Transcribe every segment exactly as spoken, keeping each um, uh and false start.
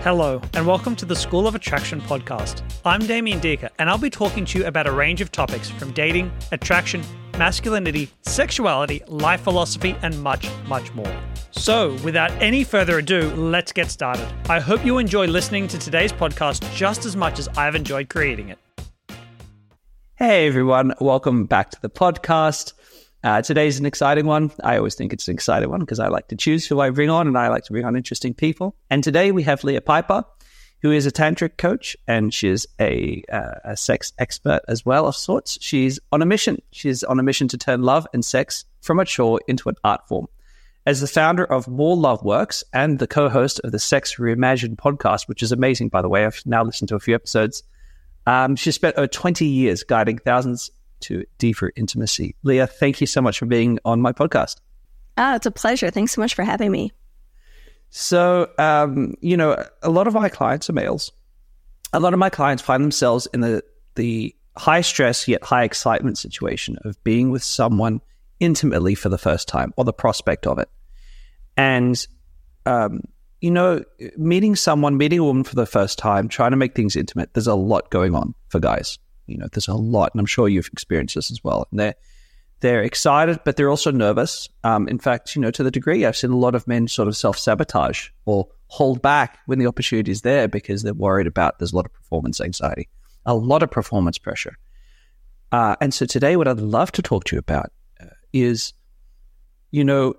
Hello, and welcome to the School of Attraction podcast. I'm Damien Deeker, and I'll be talking to you about a range of topics from dating, attraction, masculinity, sexuality, life philosophy, and much, much more. So, without any further ado, let's get started. I hope you enjoy listening to today's podcast just as much as I've enjoyed creating it. Hey everyone, welcome back to the podcast. Uh, today's an exciting one. I always think it's an exciting one because I like to choose who I bring on, and I like to bring on interesting people. And today we have Leah Piper, who is a tantric coach, and she's a, uh, a sex expert as well of sorts. She's on a mission. She's on a mission to turn love and sex from a chore into an art form. As the founder of More Love Works and the co-host of the Sex Reimagined podcast, which is amazing, by the way, I've now listened to a few episodes, um, she spent over twenty years guiding thousands to deeper intimacy. Leah, thank you so much for being on my podcast. Oh, it's a pleasure. Thanks so much for having me. So, um, you know, a lot of my clients are males. A lot of my clients find themselves in the, the high stress yet high excitement situation of being with someone intimately for the first time, or the prospect of it. And, um, you know, meeting someone, meeting a woman for the first time, trying to make things intimate, there's a lot going on for guys. You know, there's a lot, and I'm sure you've experienced this as well. And they're they're excited, but they're also nervous. Um, in fact, you know, to the degree I've seen a lot of men sort of self-sabotage or hold back when the opportunity is there because they're worried about there's a lot of performance anxiety, a lot of performance pressure. Uh, and so today, what I'd love to talk to you about uh, is, you know,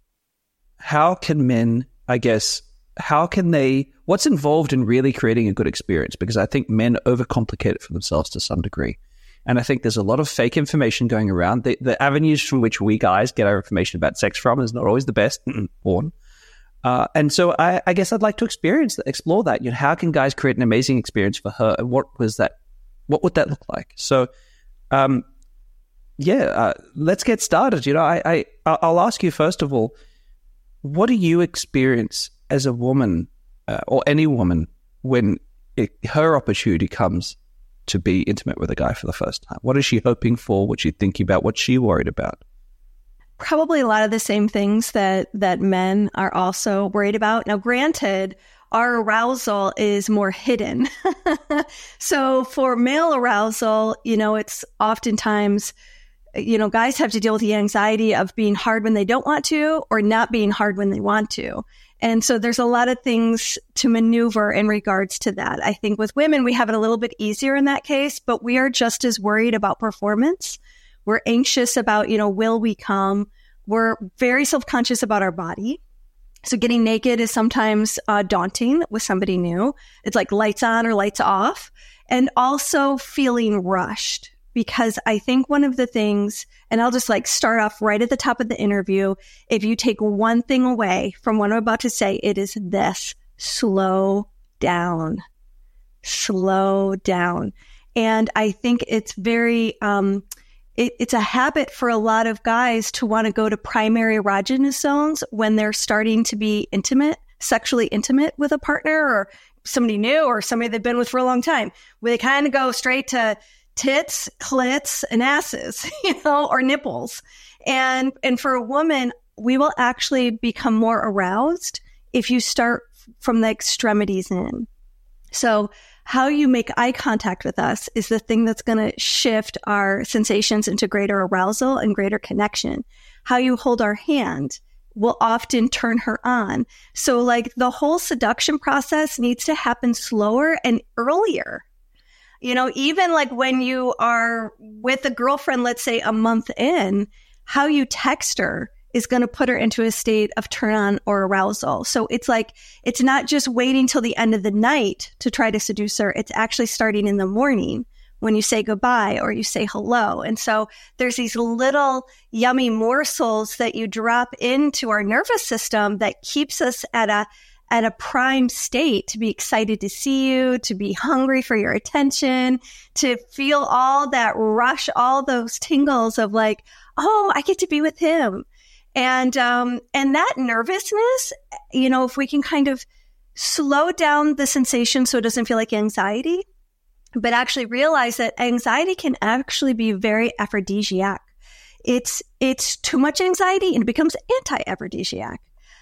how can men, I guess, how can they, what's involved in really creating a good experience? Because I think men overcomplicate it for themselves to some degree. And I think there's a lot of fake information going around. The, the avenues from which we guys get our information about sex from is not always the best. Porn. Uh, and so I, I guess I'd like to experience, explore that. You know, how can guys create an amazing experience for her? And what was that? What would that look like? So, um, yeah, uh, let's get started. You know, I, I, I'll ask you first of all, what do you experience as a woman uh, or any woman when it, her opportunity comes to be intimate with a guy for the first time? What is she hoping for? What's she thinking about? What's she worried about? Probably a lot of the same things that, that men are also worried about. Now, granted, our arousal is more hidden. So for male arousal, you know, it's oftentimes, you know, guys have to deal with the anxiety of being hard when they don't want to or not being hard when they want to. And so there's a lot of things to maneuver in regards to that. I think with women, we have it a little bit easier in that case, but we are just as worried about performance. We're anxious about, you know, will we come? We're very self-conscious about our body. So getting naked is sometimes uh, daunting with somebody new. It's like lights on or lights off. And also feeling rushed. Because I think one of the things, and I'll just like start off right at the top of the interview. If you take one thing away from what I'm about to say, it is this: slow down, slow down. And I think it's very, um, it, it's a habit for a lot of guys to want to go to primary erogenous zones when they're starting to be intimate, sexually intimate with a partner or somebody new or somebody they've been with for a long time, where they kind of go straight to tits, clits, and asses, you know, or nipples. And and for a woman, we will actually become more aroused if you start from the extremities in. So how you make eye contact with us is the thing that's going to shift our sensations into greater arousal and greater connection. How you hold our hand will often turn her on. So like the whole seduction process needs to happen slower and earlier. You know, even like when you are with a girlfriend, let's say a month in, how you text her is going to put her into a state of turn on or arousal. So it's like, it's not just waiting till the end of the night to try to seduce her. It's actually starting in the morning when you say goodbye or you say hello. And so there's these little yummy morsels that you drop into our nervous system that keeps us at a at a prime state to be excited to see you, to be hungry for your attention, to feel all that rush, all those tingles of like, oh, I get to be with him. And, um, and that nervousness, you know, if we can kind of slow down the sensation so it doesn't feel like anxiety, but actually realize that anxiety can actually be very aphrodisiac. It's, it's too much anxiety and it becomes anti-aphrodisiac.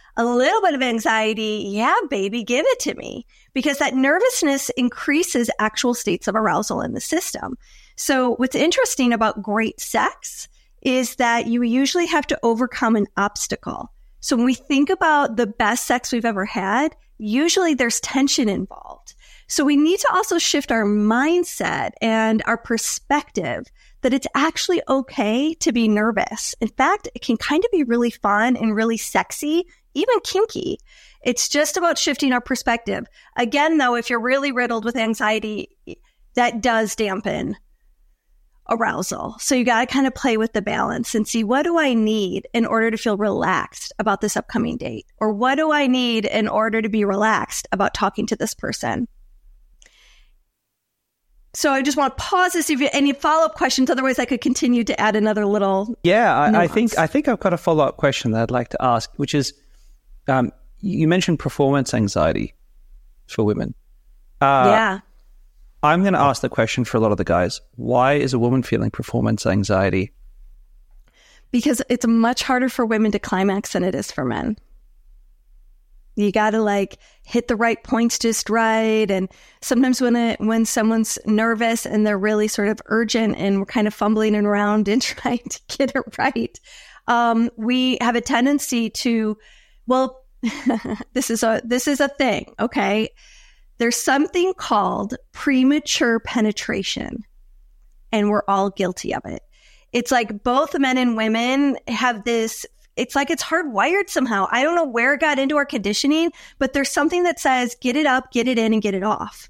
A little bit of anxiety, yeah, baby, give it to me. Because that nervousness increases actual states of arousal in the system. So what's interesting about great sex is that you usually have to overcome an obstacle. So when we think about the best sex we've ever had, usually there's tension involved. So we need to also shift our mindset and our perspective that it's actually okay to be nervous. In fact, it can kind of be really fun and really sexy, even kinky. It's just about shifting our perspective. Again, though, if you're really riddled with anxiety, that does dampen arousal. So you got to kind of play with the balance and see, what do I need in order to feel relaxed about this upcoming date? Or what do I need in order to be relaxed about talking to this person? So I just want to pause this if you have any follow-up questions. Otherwise, I could continue to add another little Yeah, I, I think I think I've got a follow-up question that I'd like to ask, which is, um, you mentioned performance anxiety for women. Uh, yeah. I'm going to ask the question for a lot of the guys. Why is a woman feeling performance anxiety? Because it's much harder for women to climax than it is for men. You got to like hit the right points just right. And sometimes when it, when someone's nervous and they're really sort of urgent and we're kind of fumbling around and trying to get it right, um, we have a tendency to, well, this is a, this is a thing. Okay. There's something called premature penetration, and we're all guilty of it. It's like both men and women have this, it's like it's hardwired somehow. I don't know where it got into our conditioning, but there's something that says, get it up, get it in, and get it off.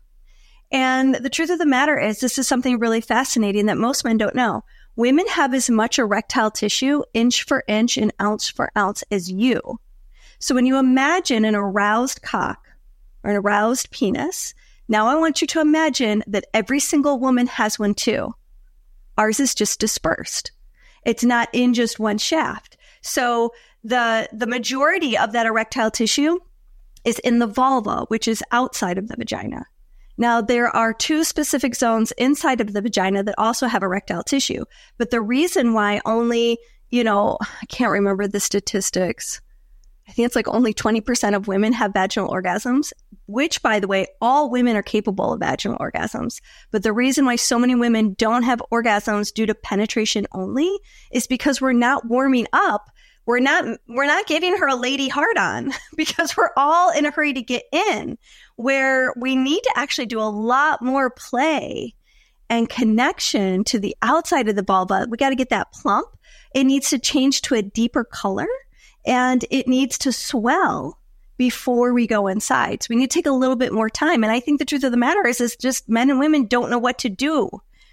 And the truth of the matter is, this is something really fascinating that most men don't know. Women have as much erectile tissue, inch for inch and ounce for ounce, as you. So when you imagine an aroused cock, or an aroused penis. Now I want you to imagine that every single woman has one too. Ours is just dispersed. It's not in just one shaft. So the, the majority of that erectile tissue is in the vulva, which is outside of the vagina. Now there are two specific zones inside of the vagina that also have erectile tissue. But the reason why only, you know, I can't remember the statistics. I think it's like only twenty percent of women have vaginal orgasms, which, by the way, all women are capable of vaginal orgasms. But the reason why so many women don't have orgasms due to penetration only is because we're not warming up. We're not, we're not giving her a lady hard on because we're all in a hurry to get in, where we need to actually do a lot more play and connection to the outside of the vulva. We got to get that plump. It needs to change to a deeper color. And it needs to swell before we go inside. So we need to take a little bit more time. And I think the truth of the matter is, is just men and women don't know what to do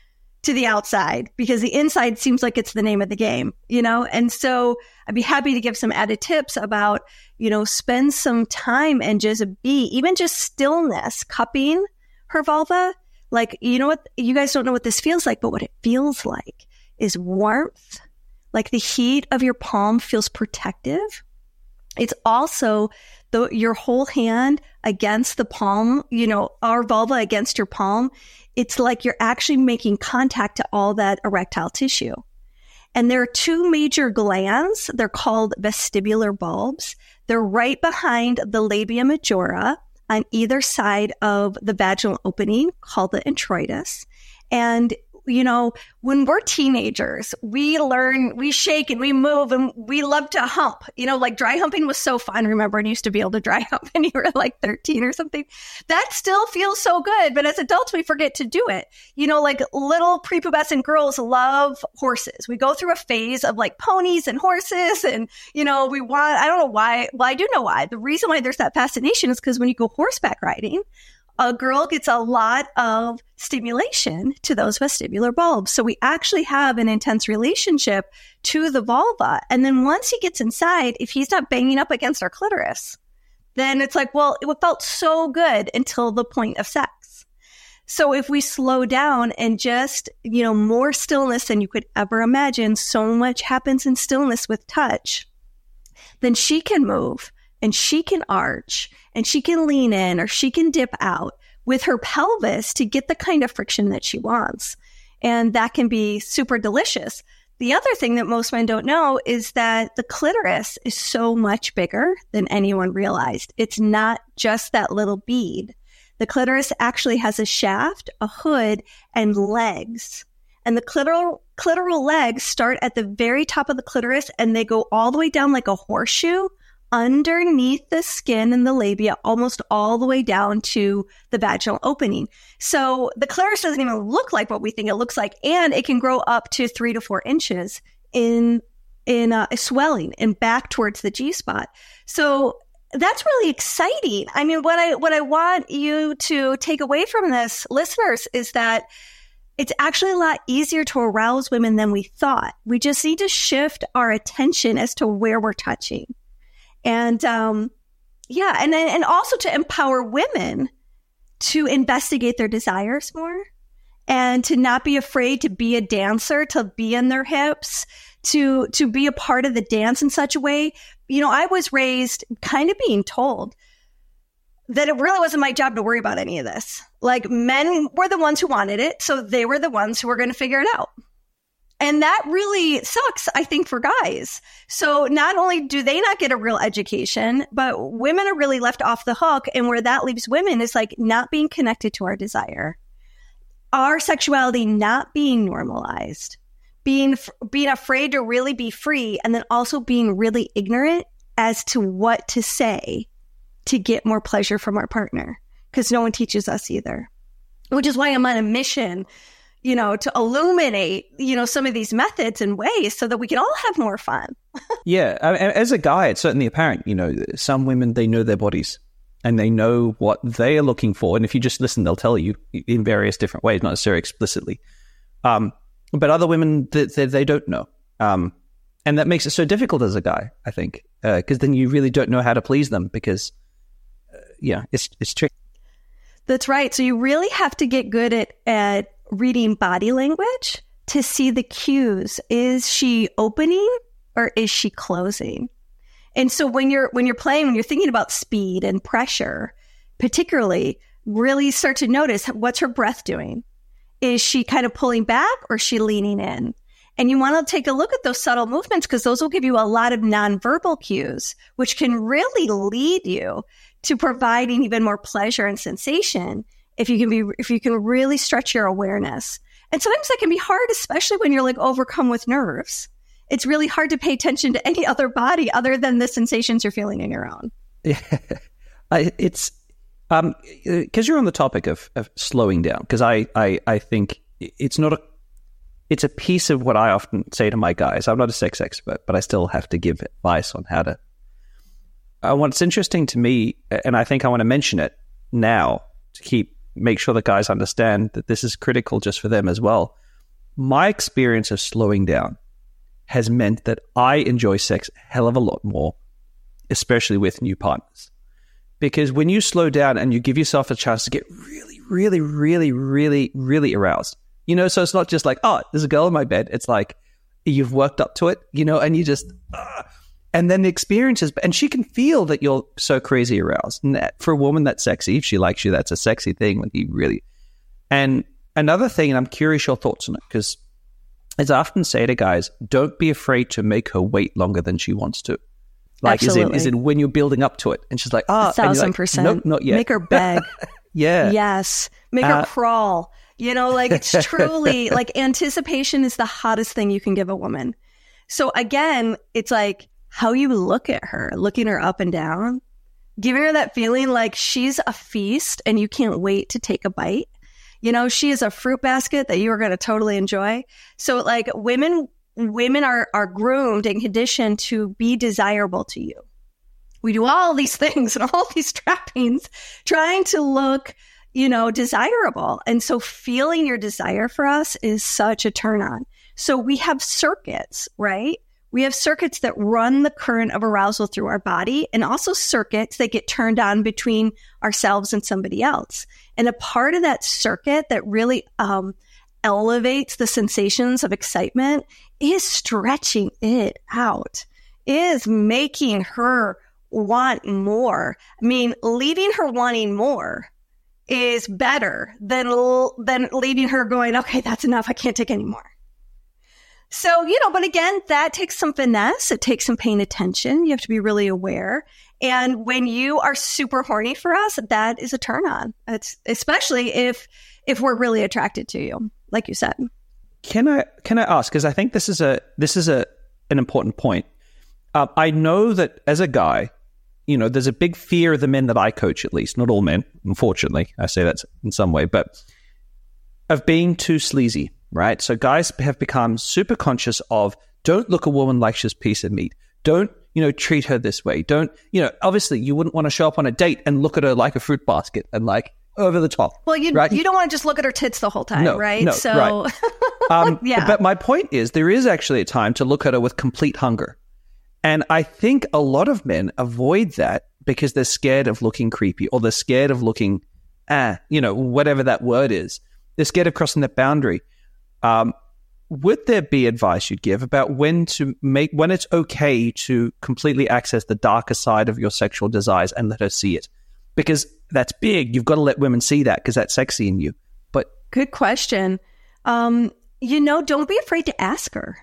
to the outside because the inside seems like it's the name of the game, you know? And so I'd be happy to give some added tips about, you know, spend some time and just be, even just stillness, cupping her vulva. Like, you know what? You guys don't know what this feels like, but what it feels like is warmth. Like the heat of your palm feels protective. It's also the, your whole hand against the palm, you know, our vulva against your palm. It's like you're actually making contact to all that erectile tissue. And there are two major glands. They're called vestibular bulbs. They're right behind the labia majora on either side of the vaginal opening called the introitus. And you know, when we're teenagers, we learn, we shake and we move and we love to hump. You know, like dry humping was so fun. Remember, I used to be able to dry hump when you were like thirteen or something. That still feels so good. But as adults, we forget to do it. You know, like little prepubescent girls love horses. We go through a phase of like ponies and horses. And, you know, we want, I don't know why. Well, I do know why. The reason why there's that fascination is because when you go horseback riding, a girl gets a lot of stimulation to those vestibular bulbs. So we actually have an intense relationship to the vulva. And then once he gets inside, if he's not banging up against our clitoris, then it's like, well, it felt so good until the point of sex. So if we slow down and just, you know, more stillness than you could ever imagine, so much happens in stillness with touch, then she can move and she can arch and she can lean in or she can dip out with her pelvis to get the kind of friction that she wants. And that can be super delicious. The other thing that most men don't know is that the clitoris is so much bigger than anyone realized. It's not just that little bead. The clitoris actually has a shaft, a hood, and legs. And the clitoral, clitoral legs start at the very top of the clitoris and they go all the way down like a horseshoe underneath the skin and the labia, almost all the way down to the vaginal opening. So the clitoris doesn't even look like what we think it looks like, and it can grow up to three to four inches in in uh, swelling and back towards the G-spot. So that's really exciting. I mean, what I what I want you to take away from this, listeners, is that it's actually a lot easier to arouse women than we thought. We just need to shift our attention as to where we're touching. And, um, yeah, and, and also to empower women to investigate their desires more and to not be afraid to be a dancer, to be in their hips, to, to be a part of the dance in such a way. You know, I was raised kind of being told that it really wasn't my job to worry about any of this. Like, men were the ones who wanted it, so they were the ones who were going to figure it out. And that really sucks, I think, for guys. So not only do they not get a real education, but women are really left off the hook. And where that leaves women is like not being connected to our desire, our sexuality not being normalized, being being afraid to really be free, and then also being really ignorant as to what to say to get more pleasure from our partner, because no one teaches us either, which is why I'm on a mission, you know, to illuminate, you know, some of these methods and ways so that we can all have more fun. Yeah. I mean, as a guy, it's certainly apparent, you know, some women, they know their bodies and they know what they are looking for. And if you just listen, they'll tell you in various different ways, not necessarily explicitly. Um, but other women, they, they, they don't know. Um, and that makes it so difficult as a guy, I think, because uh, then you really don't know how to please them because, uh, yeah, it's, it's tricky. That's right. So you really have to get good at, at, reading body language to see the cues. Is she opening or is she closing? And so when you're when you're playing, when you're thinking about speed and pressure, particularly, really start to notice what's her breath doing. Is she kind of pulling back or is she leaning in? And you want to take a look at those subtle movements because those will give you a lot of nonverbal cues, which can really lead you to providing even more pleasure and sensation if you can be, if you can really stretch your awareness. And sometimes that can be hard, especially when you're like overcome with nerves. It's really hard to pay attention to any other body other than the sensations you're feeling in your own. Yeah, I, it's um because you're on the topic of, of slowing down. Because I, I I think it's not a it's a piece of what I often say to my guys. I'm not a sex expert, but I still have to give advice on how to. Uh, what's interesting to me, and I think I want to mention it now to keep. Make sure that guys understand that this is critical just for them as well. My experience of slowing down has meant that I enjoy sex a hell of a lot more, especially with new partners. Because when you slow down and you give yourself a chance to get really, really, really, really, really aroused, you know, so it's not just like, oh, there's a girl in my bed. It's like you've worked up to it, you know, and you just, uh, and then the experience is, and she can feel that you're so crazy aroused. And that, for a woman, that's sexy. If she likes you, that's a sexy thing when you really. And another thing, and I'm curious your thoughts on it, because as I often say to guys, don't be afraid to make her wait longer than she wants to. Like, is it, is it when you're building up to it? And she's like, ah, oh, a thousand like, percent. Nope, not yet. Make her beg. Yeah. Yes. Make uh, her crawl. You know, like it's truly like anticipation is the hottest thing you can give a woman. So again, it's like, how you look at her, looking her up and down, giving her that feeling like she's a feast and you can't wait to take a bite. You know, she is a fruit basket that you are going to totally enjoy. So like women, women are, are groomed and conditioned to be desirable to you. We do all these things and all these trappings trying to look, you know, desirable. And so feeling your desire for us is such a turn on. So we have circuits, right? We have circuits that run the current of arousal through our body and also circuits that get turned on between ourselves and somebody else. And a part of that circuit that really um, elevates the sensations of excitement is stretching it out, is making her want more. I mean, leaving her wanting more is better than, than leaving her going, okay, that's enough. I can't take any more. So, you know, but again, that takes some finesse. It takes some paying attention. You have to be really aware. And when you are super horny for us, that is a turn on. It's especially if if we're really attracted to you, like you said. Can I can I ask? Because I think this is a this is a an important point. Uh, I know that as a guy, you know, there's a big fear of the men that I coach, at least, not all men, unfortunately. I say that in some way, but of being too sleazy, right? So guys have become super conscious of, don't look a woman like she's a piece of meat. Don't, you know, treat her this way. Don't, you know, obviously you wouldn't want to show up on a date and look at her like a fruit basket and like over the top. Well, you right? you don't want to just look at her tits the whole time, no, right? No, so, right. um, yeah. But my point is, there is actually a time to look at her with complete hunger. And I think a lot of men avoid that because they're scared of looking creepy, or they're scared of looking, ah, you know, whatever that word is. They're scared of crossing that boundary. Um, would there be advice you'd give about when to make, when it's okay to completely access the darker side of your sexual desires and let her see it? Because that's big. You've got to let women see that because that's sexy in you. But good question. Um, you know, don't be afraid to ask her.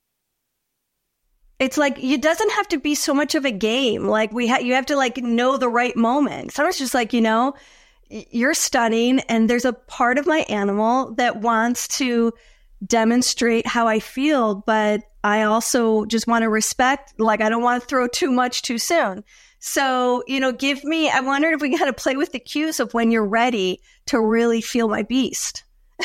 It's like, it doesn't have to be so much of a game. Like we ha- you have to like know the right moment. Sometimes just like, you know, you're stunning and there's a part of my animal that wants to demonstrate how I feel, but I also just want to respect, like, I don't want to throw too much too soon. So, you know, give me, I wonder if we got to play with the cues of when you're ready to really feel my beast.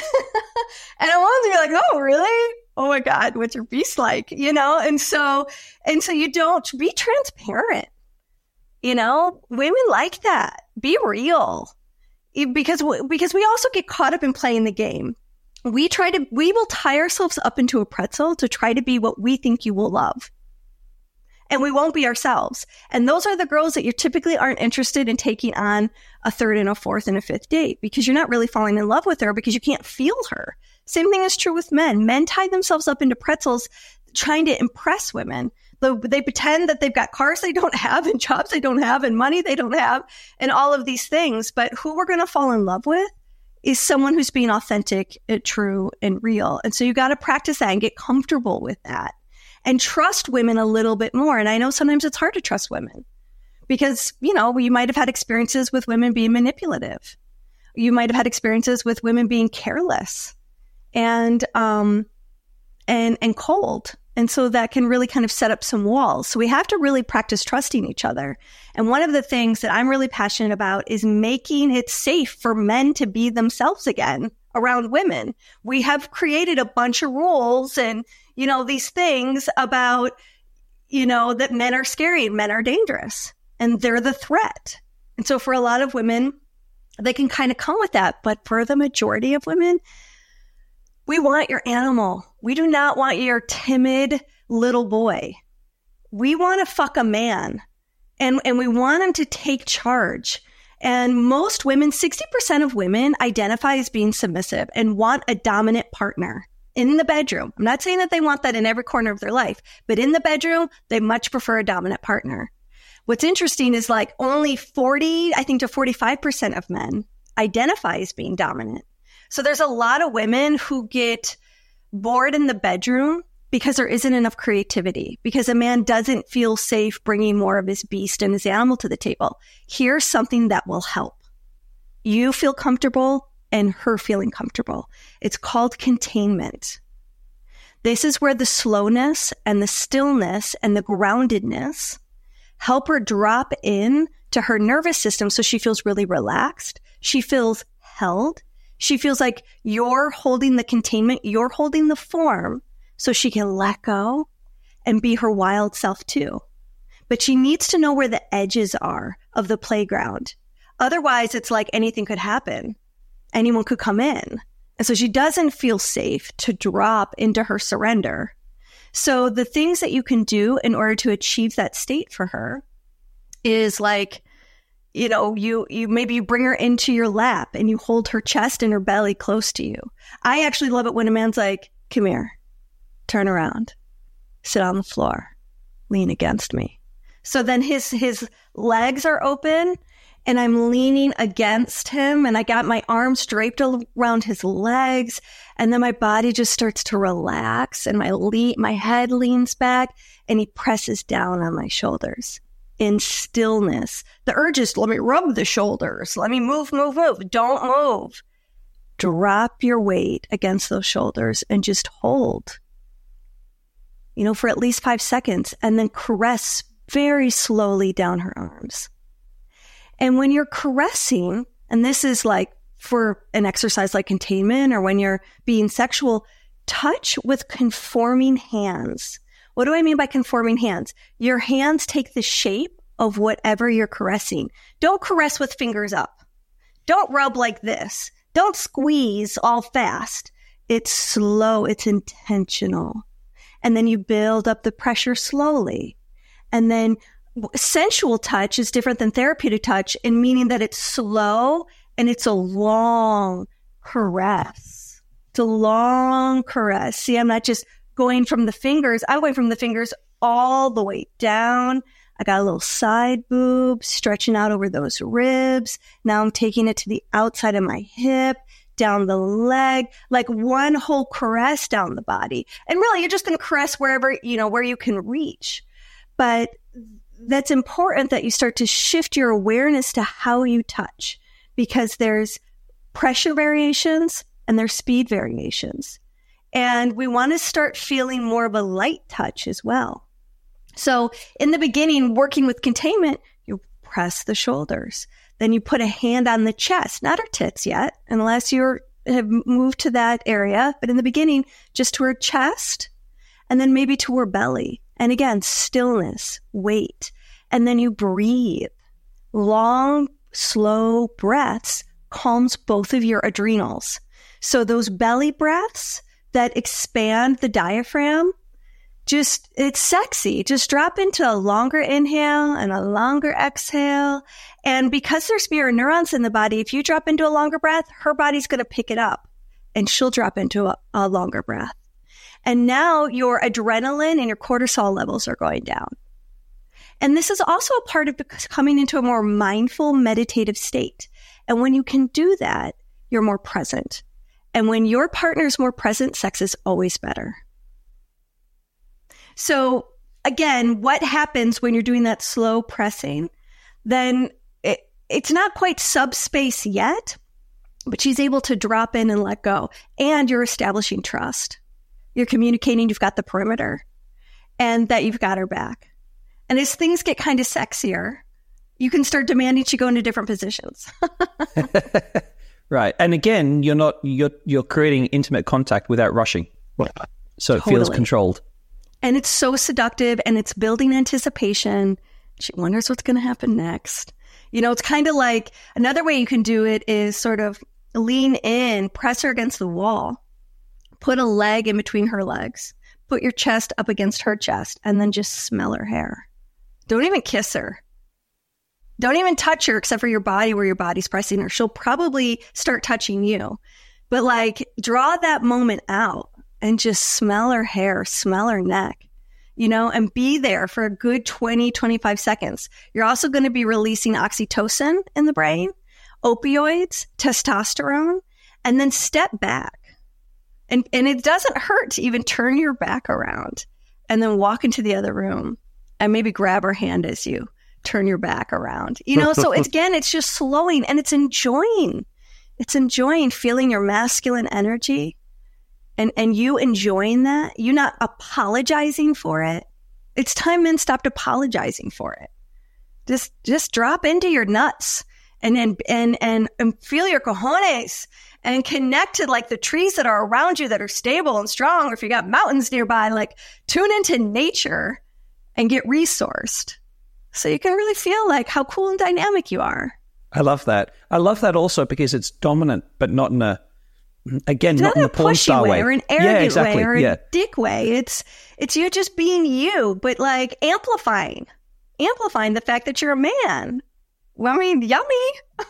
And I want to be like, oh, really? Oh my God, what's your beast like? You know? And so, and so you don't be transparent, you know, women like that. Be real. Because, because we also get caught up in playing the game. We try to, we will tie ourselves up into a pretzel to try to be what we think you will love. And we won't be ourselves. And those are the girls that you typically aren't interested in taking on a third and a fourth and a fifth date, because you're not really falling in love with her because you can't feel her. Same thing is true with men. Men tie themselves up into pretzels trying to impress women. They pretend that they've got cars they don't have and jobs they don't have and money they don't have and all of these things. But who we're going to fall in love with is someone who's being authentic, true, and real. And so you got to practice that and get comfortable with that and trust women a little bit more. And I know sometimes it's hard to trust women because, you know, you might have had experiences with women being manipulative. You might have had experiences with women being careless and, um, and, and cold. And so that can really kind of set up some walls. So we have to really practice trusting each other. And one of the things that I'm really passionate about is making it safe for men to be themselves again around women. We have created a bunch of rules and, you know, these things about, you know, that men are scary and men are dangerous and they're the threat. And so for a lot of women, they can kind of come with that. But for the majority of women, we want your animal. We do not want your timid little boy. We want to fuck a man and, and we want him to take charge. And most women, sixty percent of women identify as being submissive and want a dominant partner in the bedroom. I'm not saying that they want that in every corner of their life, but in the bedroom, they much prefer a dominant partner. What's interesting is like only forty, I think to forty-five percent of men identify as being dominant. So there's a lot of women who get bored in the bedroom because there isn't enough creativity, because a man doesn't feel safe bringing more of his beast and his animal to the table. Here's something that will help. You feel comfortable and her feeling comfortable. It's called containment. This is where the slowness and the stillness and the groundedness help her drop in to her nervous system so she feels really relaxed. She feels held. She feels like you're holding the containment, you're holding the form so she can let go and be her wild self too. But she needs to know where the edges are of the playground. Otherwise, it's like anything could happen. Anyone could come in. And so she doesn't feel safe to drop into her surrender. So the things that you can do in order to achieve that state for her is like, you know, you, you maybe you bring her into your lap and you hold her chest and her belly close to you. I actually love it when a man's like, come here, turn around, sit on the floor, lean against me. So then his, his legs are open and I'm leaning against him, and I got my arms draped around his legs, and then my body just starts to relax, and my le- my head leans back, and he presses down on my shoulders in stillness. The urge is, let me rub the shoulders. Let me move, move, move. Don't move. Drop your weight against those shoulders and just hold, you know, for at least five seconds, and then caress very slowly down her arms. And when you're caressing, and this is like for an exercise like containment or when you're being sexual, touch with conforming hands. What do I mean by conforming hands? Your hands take the shape of whatever you're caressing. Don't caress with fingers up. Don't rub like this. Don't squeeze all fast. It's slow. It's intentional. And then you build up the pressure slowly. And then sensual touch is different than therapeutic touch in meaning that it's slow and it's a long caress. It's a long caress. See, I'm not just going from the fingers. I'm going from the fingers all the way down. I got a little side boob stretching out over those ribs. Now I'm taking it to the outside of my hip, down the leg, like one whole caress down the body. And really, you're just going to caress wherever, you know, where you can reach. But that's important that you start to shift your awareness to how you touch, because there's pressure variations and there's speed variations. And we want to start feeling more of a light touch as well. So in the beginning, working with containment, you press the shoulders. Then you put a hand on the chest, not her tits yet, unless you have moved to that area. But in the beginning, just to her chest, and then maybe to her belly. And again, stillness, wait. And then you breathe. Long, slow breaths calms both of your adrenals. So those belly breaths that expand the diaphragm, just, it's sexy. Just drop into a longer inhale and a longer exhale. And because there's mirror neurons in the body, if you drop into a longer breath, her body's going to pick it up and she'll drop into a, a longer breath. And now your adrenaline and your cortisol levels are going down. And this is also a part of coming into a more mindful, meditative state. And when you can do that, you're more present. And when your partner's more present, sex is always better. So again, what happens when you're doing that slow pressing? Then it, it's not quite subspace yet, but she's able to drop in and let go. And you're establishing trust. You're communicating you've got the perimeter and that you've got her back. And as things get kind of sexier, you can start demanding she go into different positions. Right. And again, you're not, you're, you're creating intimate contact without rushing. So it Totally. feels controlled. And it's so seductive and it's building anticipation. She wonders what's going to happen next. You know, it's kind of like another way you can do it is sort of lean in, press her against the wall, put a leg in between her legs, put your chest up against her chest, and then just smell her hair. Don't even kiss her. Don't even touch her except for your body where your body's pressing her. She'll probably start touching you. But like draw that moment out and just smell her hair, smell her neck, you know, and be there for a good twenty, twenty-five seconds. You're also going to be releasing oxytocin in the brain, opioids, testosterone, and then step back. And, and it doesn't hurt to even turn your back around and then walk into the other room and maybe grab her hand as you turn your back around. You know, so it's, again, it's just slowing and it's enjoying. It's enjoying feeling your masculine energy and, and you enjoying that. You not apologizing for it. It's time men stopped apologizing for it. Just, just drop into your nuts and, and, and, and, and feel your cojones and connect to like the trees that are around you that are stable and strong. Or if you got mountains nearby, like tune into nature and get resourced. So you can really feel like how cool and dynamic you are. I love that. I love that also because it's dominant, but not in a, again, not, not in a a porn star way, way. or an arrogant yeah, exactly. way or a yeah. dick way. It's, it's you just being you, but like amplifying, amplifying the fact that you're a man. Well, I mean, yummy.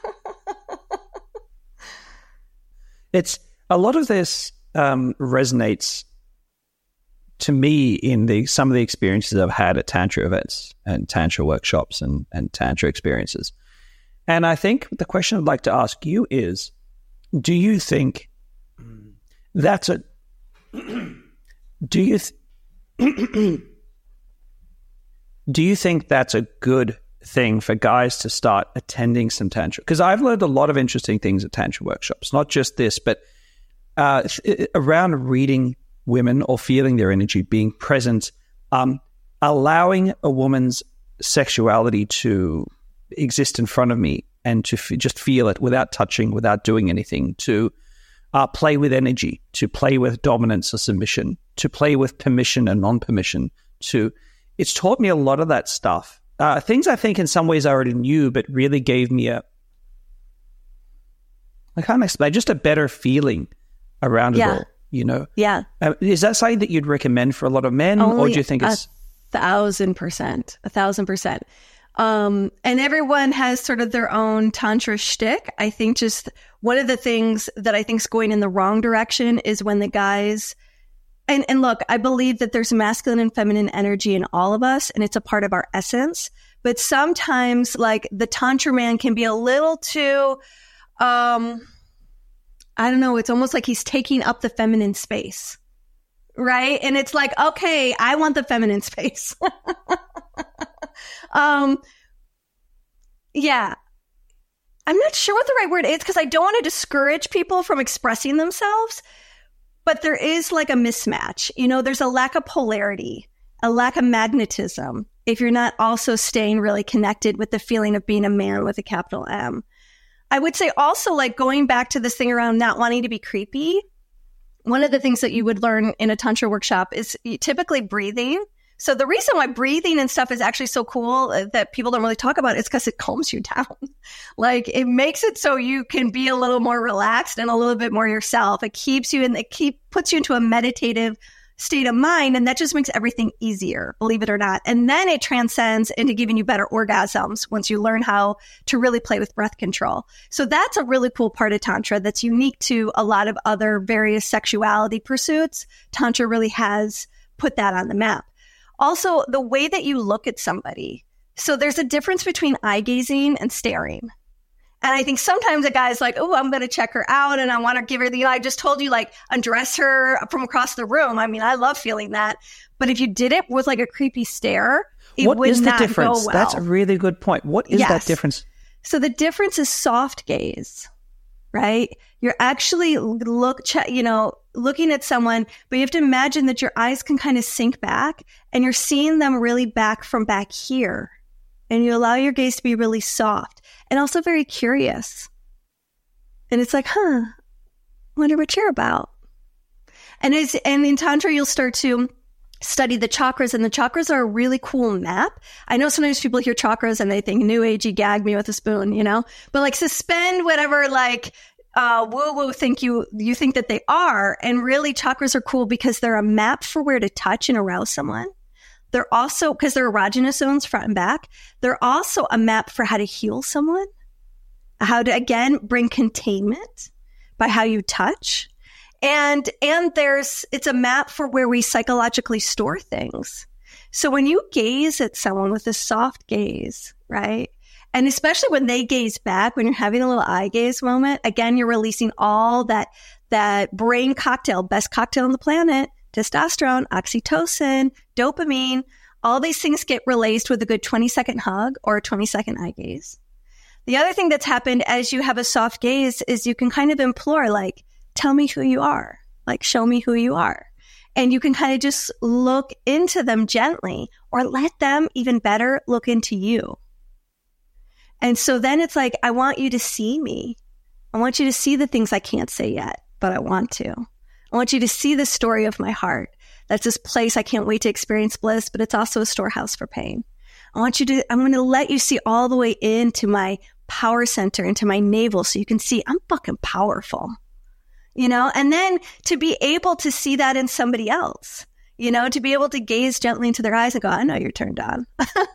It's a lot of this um, resonates to me in the some of the experiences I've had at Tantra events and Tantra workshops and, and Tantra experiences. And I think the question I'd like to ask you is, do you think that's a, do you, th- do you think that's a good thing for guys to start attending some Tantra? Because I've learned a lot of interesting things at Tantra workshops, not just this, but uh, around reading women or feeling their energy, being present, um, allowing a woman's sexuality to exist in front of me and to f- just feel it without touching, without doing anything, to uh, play with energy, to play with dominance or submission, to play with permission and non-permission. To it's taught me a lot of that stuff. Uh, things I think in some ways I already knew, but really gave me a, I can't explain, just a better feeling around yeah. it all, you know? Yeah. Uh, is that something that you'd recommend for a lot of men? Only or do you think it's... A thousand percent, a thousand percent. Um, and everyone has sort of their own Tantra shtick. I think just one of the things that I think is going in the wrong direction is when the guys... And, and look, I believe that there's masculine and feminine energy in all of us, and it's a part of our essence. But sometimes, like, the Tantra man can be a little too, um, I don't know, it's almost like he's taking up the feminine space, right? And it's like, okay, I want the feminine space. um, yeah. I'm not sure what the right word is because I don't want to discourage people from expressing themselves. But there is like a mismatch. You know, there's a lack of polarity, a lack of magnetism, if you're not also staying really connected with the feeling of being a man with a capital M. I would say also, like, going back to this thing around not wanting to be creepy, one of the things that you would learn in a Tantra workshop is typically breathing. So the reason why breathing and stuff is actually so cool that people don't really talk about it is because it calms you down. Like, it makes it so you can be a little more relaxed and a little bit more yourself. It keeps you in, it keep puts you into a meditative state of mind, and that just makes everything easier, believe it or not. And then it transcends into giving you better orgasms once you learn how to really play with breath control. So that's a really cool part of Tantra that's unique to a lot of other various sexuality pursuits. Tantra really has put that on the map. Also, the way that you look at somebody. So there's a difference between eye gazing and staring. And I think sometimes a guy's like, oh, I'm going to check her out and I want to give her the, you know, I just told you, like, undress her from across the room. I mean, I love feeling that. But if you did it with like a creepy stare, it what would is the not difference? go well. That's a really good point. What is yes. that difference? So the difference is soft gaze, right? You're actually look, ch- you know, looking at someone, but you have to imagine that your eyes can kind of sink back and you're seeing them really back from back here. And you allow your gaze to be really soft and also very curious. And it's like, huh, wonder what you're about. And it's, and in Tantra, you'll start to study the chakras, and the chakras are a really cool map. I know sometimes people hear chakras and they think new agey, gag me with a spoon, you know, but like suspend whatever, like, uh, woo woo think you, you think that they are. And really chakras are cool because they're a map for where to touch and arouse someone. They're also, because they're erogenous zones front and back, they're also a map for how to heal someone, how to, again, bring containment by how you touch. And, and there's, it's a map for where we psychologically store things. So when you gaze at someone with a soft gaze, right? And especially when they gaze back, when you're having a little eye gaze moment, again, you're releasing all that, that brain cocktail, best cocktail on the planet, testosterone, oxytocin, dopamine, all these things get released with a good twenty second hug or a twenty second eye gaze. The other thing that's happened as you have a soft gaze is you can kind of implore, like, tell me who you are, like, show me who you are. And you can kind of just look into them gently, or let them, even better, look into you. And so then it's like, I want you to see me. I want you to see the things I can't say yet, but I want to. I want you to see the story of my heart. That's this place I can't wait to experience bliss, but it's also a storehouse for pain. I want you to, I'm going to let you see all the way into my power center, into my navel, so you can see I'm fucking powerful, you know? And then to be able to see that in somebody else, you know, to be able to gaze gently into their eyes and go, I know you're turned on,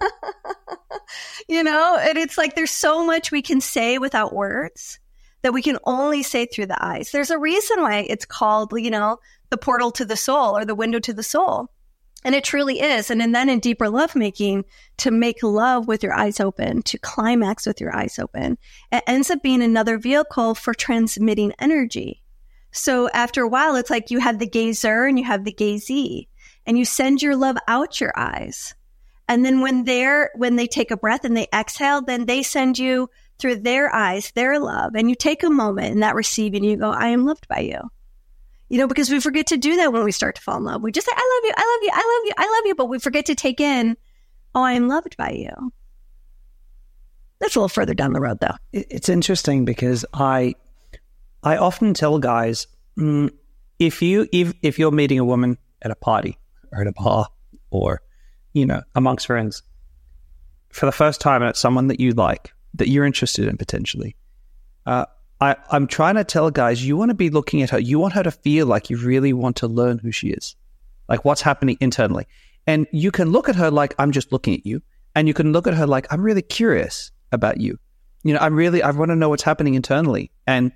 you know? And it's like, there's so much we can say without words that we can only say through the eyes. There's a reason why it's called, you know, the portal to the soul or the window to the soul. And it truly is. And, and then in deeper lovemaking, to make love with your eyes open, to climax with your eyes open, it ends up being another vehicle for transmitting energy. So after a while, it's like you have the gazer and you have the gazee, and you send your love out your eyes. And then when they're, when they take a breath and they exhale, then they send you through their eyes, their love. And you take a moment in that receiving, you go, I am loved by you. You know, because we forget to do that when we start to fall in love. We just say, I love you, I love you, I love you, I love you. But we forget to take in, oh, I am loved by you. That's a little further down the road, though. It's interesting because I I often tell guys, mm, if, you, if, if you're meeting a woman at a party or at a bar or, you know, amongst friends, for the first time, and it's someone that you like, that you're interested in potentially, uh, I, I'm trying to tell guys, you want to be looking at her. You want her to feel like you really want to learn who she is, like what's happening internally. And you can look at her like, I'm just looking at you. And you can look at her like, I'm really curious about you. You know, I'm really, I want to know what's happening internally. And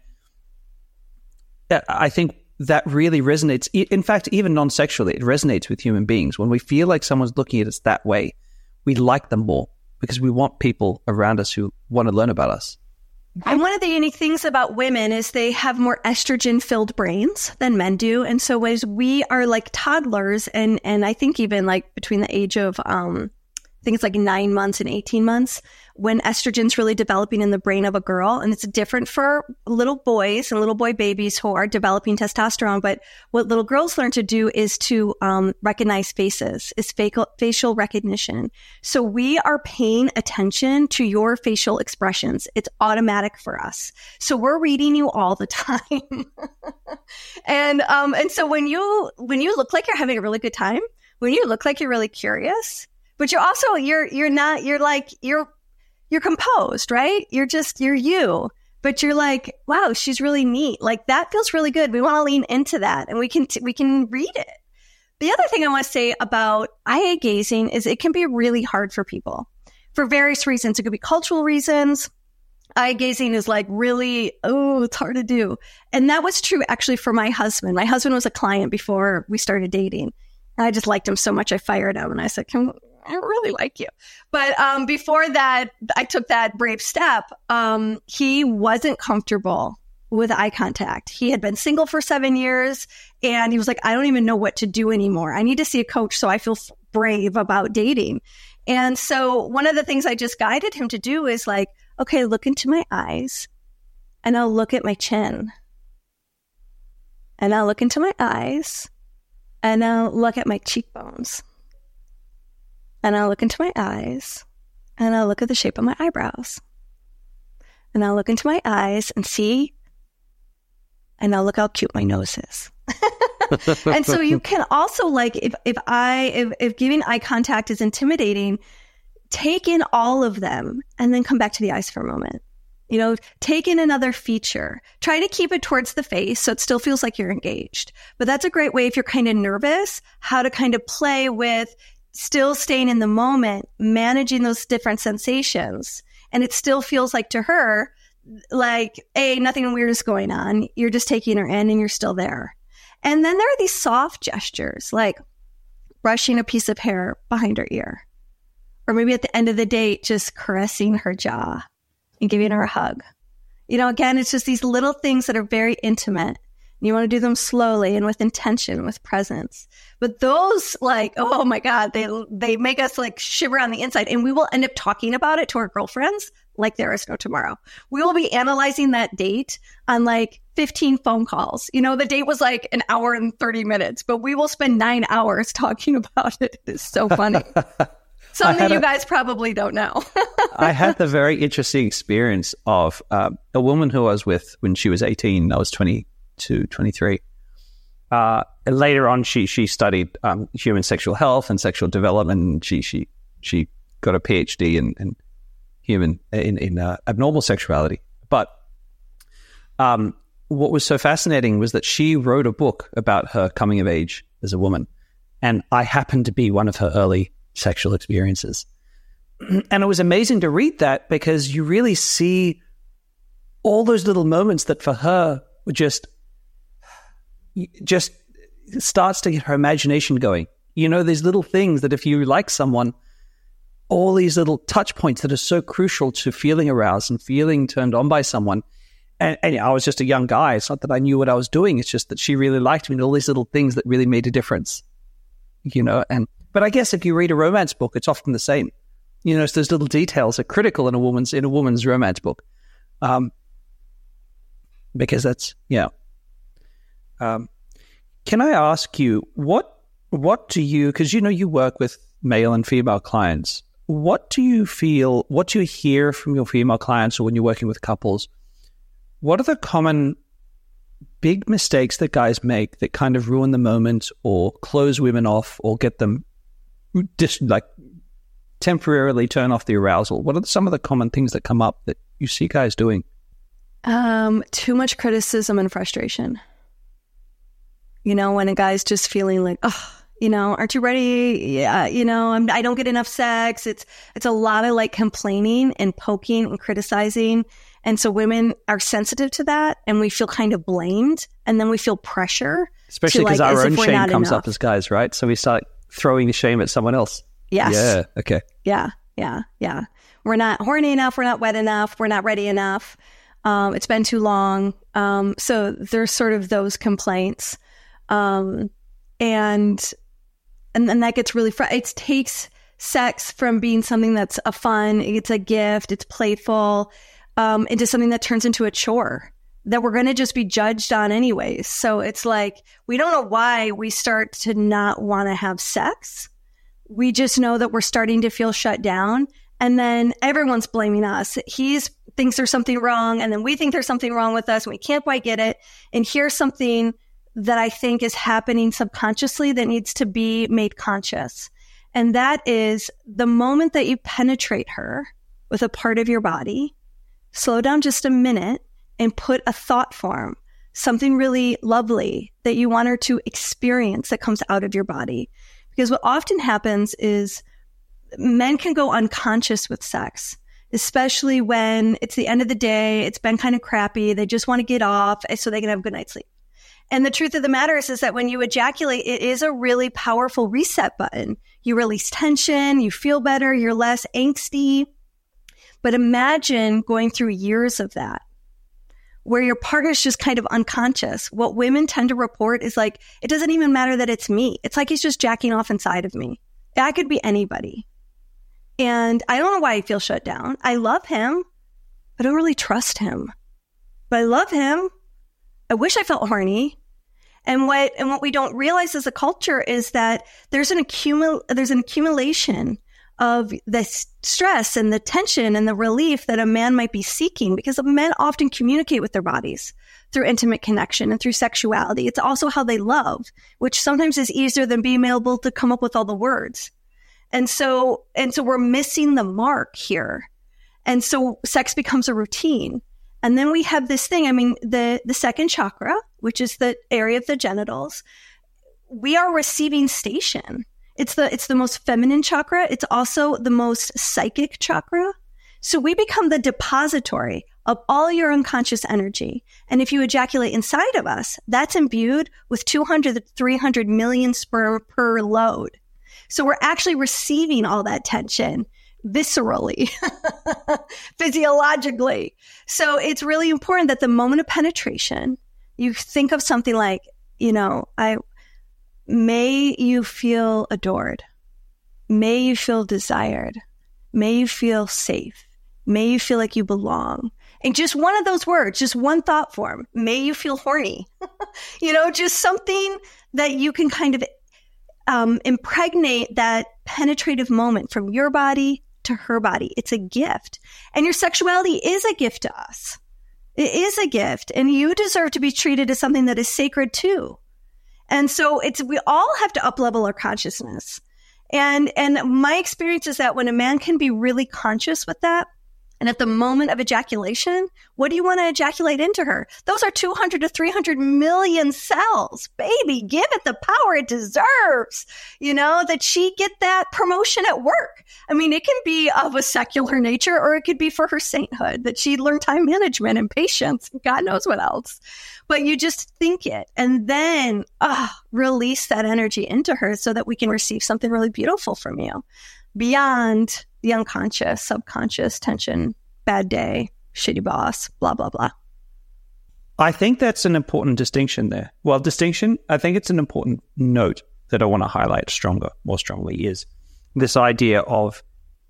I think that really resonates. In fact, even non-sexually, it resonates with human beings. When we feel like someone's looking at us that way, we like them more because we want people around us who want to learn about us. And one of the unique things about women is they have more estrogen-filled brains than men do. And so as we are like toddlers, and, and I think even like between the age of, um, I think it's like nine months and eighteen months, when estrogen's really developing in the brain of a girl. And it's different for little boys and little boy babies who are developing testosterone. But what little girls learn to do is to um, recognize faces, is facial, facial recognition. So we are paying attention to your facial expressions. It's automatic for us. So we're reading you all the time. and um, and so when you when you look like you're having a really good time, when you look like you're really curious, but you're also, you're you're not, you're like, you're You're composed, right? You're just, you're you, but you're like, wow, she's really neat. Like that feels really good. We want to lean into that and we can, t- we can read it. The other thing I want to say about eye gazing is it can be really hard for people for various reasons. It could be cultural reasons. Eye gazing is like really, oh, it's hard to do. And that was true actually for my husband. My husband was a client before we started dating. And I just liked him so much. I fired him and I said, can I really like you. But um, before that, I took that brave step. Um, he wasn't comfortable with eye contact. He had been single for seven years and he was like, I don't even know what to do anymore. I need to see a coach so I feel brave about dating. And so one of the things I just guided him to do is like, okay, look into my eyes and I'll look at my chin. And I'll look into my eyes and I'll look at my cheekbones. And I'll look into my eyes and I'll look at the shape of my eyebrows. And I'll look into my eyes and see, and I'll look how cute my nose is. And so you can also like, if, if I, if, if giving eye contact is intimidating, take in all of them and then come back to the eyes for a moment. You know, take in another feature. Try to keep it towards the face so it still feels like you're engaged. But that's a great way if you're kind of nervous, how to kind of play with still staying in the moment, managing those different sensations. And it still feels like to her, like, A, nothing weird is going on. You're just taking her in and you're still there. And then there are these soft gestures, like brushing a piece of hair behind her ear. Or maybe at the end of the date, just caressing her jaw and giving her a hug. You know, again, it's just these little things that are very intimate. You want to do them slowly and with intention, with presence. But those, like, oh my God, they they make us like shiver on the inside. And we will end up talking about it to our girlfriends like there is no tomorrow. We will be analyzing that date on like fifteen phone calls. You know, the date was like an hour and thirty minutes, but we will spend nine hours talking about it. It's so funny. Something you a, guys probably don't know. I had the very interesting experience of uh, a woman who I was with when she was eighteen. I was twenty-two, twenty-three. Uh, and later on, she she studied um, human sexual health and sexual development. And she she she got a PhD in, in human in in uh, abnormal sexuality. But um, what was so fascinating was that she wrote a book about her coming of age as a woman, and I happened to be one of her early sexual experiences. And it was amazing to read that because you really see all those little moments that for her were just just starts to get her imagination going. You know, these little things that if you like someone, all these little touch points that are so crucial to feeling aroused and feeling turned on by someone. And, and I was just a young guy. It's not that I knew what I was doing. It's just that she really liked me and all these little things that really made a difference, you know. And but I guess if you read a romance book, it's often the same. You know, it's those little details are critical in a woman's in a woman's romance book, um, because that's yeah. Um, can I ask you what what do you, because you know you work with male and female clients. What do you feel? What do you hear from your female clients, or when you're working with couples? What are the common big mistakes that guys make that kind of ruin the moment or close women off or get them just like temporarily turn off the arousal? What are some of the common things that come up that you see guys doing? Um, too much criticism and frustration. You know, when a guy's just feeling like, oh, you know, aren't you ready? Yeah, you know, I'm, I don't get enough sex. It's it's a lot of like complaining and poking and criticizing. And so women are sensitive to that, and we feel kind of blamed, and then we feel pressure. Especially because like, our own shame comes enough. up as guys, right? So we start throwing the shame at someone else. Yes. Yeah. Okay. Yeah. Yeah. Yeah. We're not horny enough. We're not wet enough. We're not ready enough. Um, it's been too long. Um, so there's sort of those complaints. Um, and, and then that gets really, fr- it takes sex from being something that's a fun, it's a gift, it's playful, um, into something that turns into a chore that we're going to just be judged on anyways. So it's like, we don't know why we start to not want to have sex. We just know that we're starting to feel shut down, and then everyone's blaming us. He's thinks there's something wrong, and then we think there's something wrong with us, and we can't quite get it. And here's something that I think is happening subconsciously that needs to be made conscious. And that is the moment that you penetrate her with a part of your body, slow down just a minute and put a thought form, something really lovely that you want her to experience that comes out of your body. Because what often happens is men can go unconscious with sex, especially when it's the end of the day, it's been kind of crappy, they just want to get off so they can have a good night's sleep. And the truth of the matter is, is that when you ejaculate, it is a really powerful reset button. You release tension, you feel better, you're less angsty. But imagine going through years of that, where your partner's just kind of unconscious. What women tend to report is like, it doesn't even matter that it's me. It's like he's just jacking off inside of me. That could be anybody. And I don't know why I feel shut down. I love him. I don't really trust him. But I love him. I wish I felt horny. And what and what we don't realize as a culture is that there's an accumul there's an accumulation of the stress and the tension and the relief that a man might be seeking, because men often communicate with their bodies through intimate connection and through sexuality. It's also how they love, which sometimes is easier than being able to come up with all the words. And so, and so we're missing the mark here. And so sex becomes a routine. And then we have this thing, I mean, the, the second chakra, which is the area of the genitals, we are a receiving station. It's the, it's the most feminine chakra. It's also the most psychic chakra. So we become the depository of all your unconscious energy. And if you ejaculate inside of us, that's imbued with two hundred to three hundred million sperm per load. So we're actually receiving all that tension viscerally, physiologically. So it's really important that the moment of penetration, you think of something like, you know, I, may you feel adored. May you feel desired. May you feel safe. May you feel like you belong. And just one of those words, just one thought form. May you feel horny. You know, just something that you can kind of um, impregnate that penetrative moment from your body to her body. It's a gift. And your sexuality is a gift to us. It is a gift. And you deserve to be treated as something that is sacred too. And so it's, we all have to up-level our consciousness. And, and my experience is that when a man can be really conscious with that, And at the moment of ejaculation, what do you want to ejaculate into her? Those are two hundred to three hundred million cells. Baby, give it the power it deserves. You know, that she get that promotion at work. I mean, it can be of a secular nature, or it could be for her sainthood, that she learned time management and patience, and God knows what else. But you just think it and then uh, release that energy into her so that we can receive something really beautiful from you beyond the unconscious, subconscious tension, bad day, shitty boss, blah, blah, blah. I think that's an important distinction there. Well, distinction, I think it's an important note that I want to highlight stronger, more strongly, is this idea of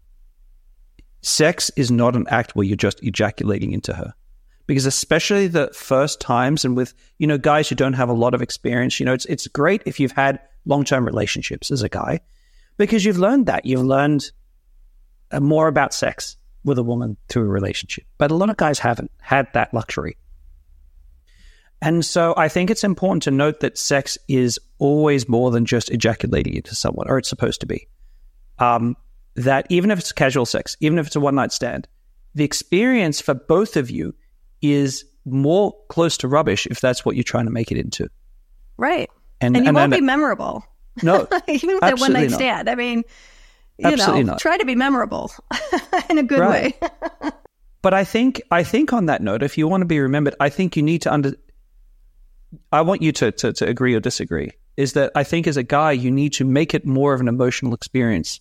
sex is not an act where you're just ejaculating into her. Because especially the first times, and with, you know, guys who don't have a lot of experience, you know, it's it's great if you've had long-term relationships as a guy, because you've learned that. You've learned uh, more about sex with a woman through a relationship. But a lot of guys haven't had that luxury. And so I think it's important to note that sex is always more than just ejaculating into someone, or it's supposed to be. Um, that even if it's casual sex, even if it's a one-night stand, the experience for both of you is more close to rubbish if that's what you're trying to make it into. Right. And, and you and, won't and, be memorable. No. Even with that one night stand. I mean, you absolutely know, not. Try to be memorable in a good right. way. But I think, I think on that note, if you want to be remembered, I think you need to under, I want you to, to, to agree or disagree, is that I think as a guy, you need to make it more of an emotional experience.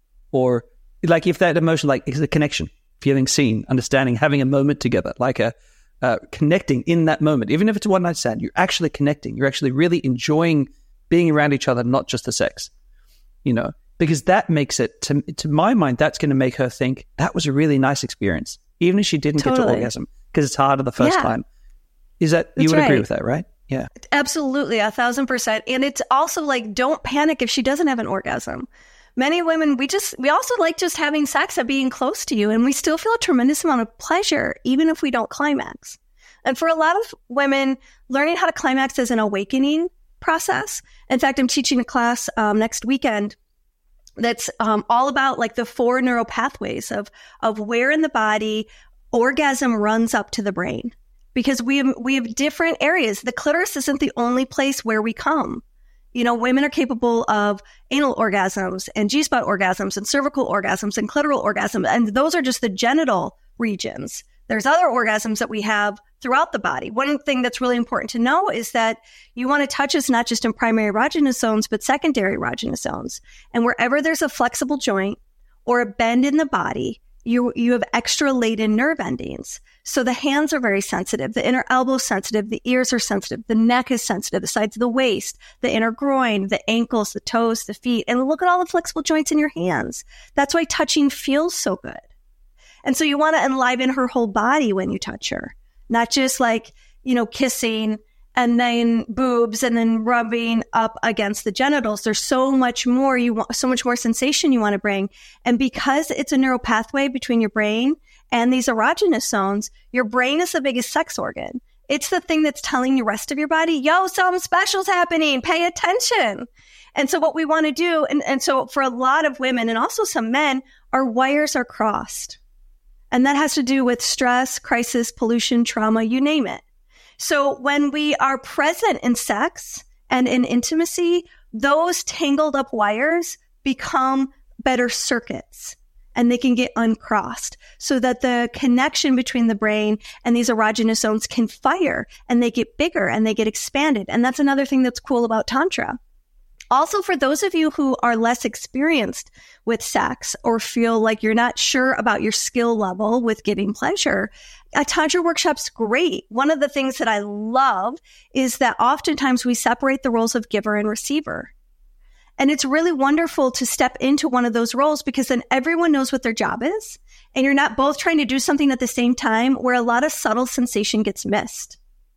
Or like if that emotion, like is a connection, feeling seen, understanding, having a moment together, like a, Uh, connecting in that moment. Even if it's a one-night stand, you're actually connecting. You're actually really enjoying being around each other, not just the sex, you know, because that makes it, to to my mind, that's going to make her think that was a really nice experience, even if she didn't totally. get to orgasm, because it's harder the first yeah. time. Is that, you that's would right. agree with that, right? Yeah. Absolutely, a thousand percent. And it's also like, don't panic if she doesn't have an orgasm. Many women, we just, we also like just having sex and being close to you, and we still feel a tremendous amount of pleasure, even if we don't climax. And for a lot of women, learning how to climax is an awakening process. In fact, I'm teaching a class um, next weekend that's um, all about like the four neural pathways of, of where in the body orgasm runs up to the brain. Because we have, we have different areas. The clitoris isn't the only place where we come. You know, women are capable of anal orgasms and G-spot orgasms and cervical orgasms and clitoral orgasms. And those are just the genital regions. There's other orgasms that we have throughout the body. One thing that's really important to know is that you want to touch us not just in primary erogenous zones, but secondary erogenous zones. And wherever there's a flexible joint or a bend in the body, you you have extra laden nerve endings. So the hands are very sensitive, the inner elbow is sensitive, the ears are sensitive, the neck is sensitive, the sides of the waist, the inner groin, the ankles, the toes, the feet. And look at all the flexible joints in your hands. That's why touching feels so good. And so you want to enliven her whole body when you touch her, not just like, you know, kissing and then boobs and then rubbing up against the genitals. There's so much more you want, so much more sensation you want to bring. And because it's a neural pathway between your brain and these erogenous zones, your brain is the biggest sex organ. It's the thing that's telling the rest of your body, yo, something special's happening. Pay attention. And so what we want to do, and, and so for a lot of women and also some men, our wires are crossed. And that has to do with stress, crisis, pollution, trauma, you name it. So when we are present in sex and in intimacy, those tangled up wires become better circuits and they can get uncrossed so that the connection between the brain and these erogenous zones can fire and they get bigger and they get expanded. And that's another thing that's cool about Tantra. Also, for those of you who are less experienced with sex or feel like you're not sure about your skill level with giving pleasure, a Tantra workshop's great. One of the things that I love is that oftentimes we separate the roles of giver and receiver. And it's really wonderful to step into one of those roles because then everyone knows what their job is. And you're not both trying to do something at the same time where a lot of subtle sensation gets missed.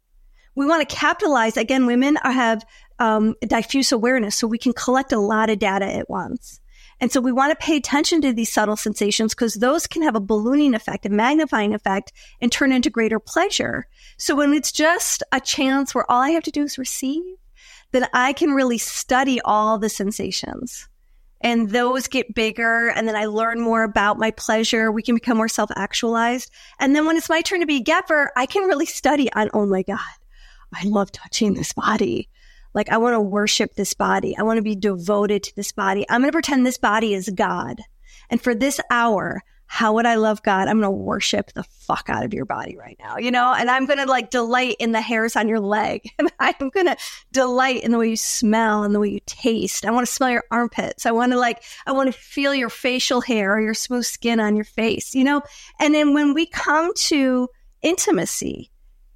We want to capitalize. Again, women have um, diffuse awareness, so we can collect a lot of data at once. And so we want to pay attention to these subtle sensations because those can have a ballooning effect, a magnifying effect, and turn into greater pleasure. So when it's just a chance where all I have to do is receive, then I can really study all the sensations. And those get bigger. And then I learn more about my pleasure. We can become more self-actualized. And then when it's my turn to be a giver, I can really study on, oh my God, I love touching this body. Like, I want to worship this body. I want to be devoted to this body. I'm going to pretend this body is God. And for this hour, how would I love God? I'm going to worship the fuck out of your body right now, you know? And I'm going to like delight in the hairs on your leg. And I'm going to delight in the way you smell and the way you taste. I want to smell your armpits. I want to like, I want to feel your facial hair or your smooth skin on your face, you know? And then when we come to intimacy,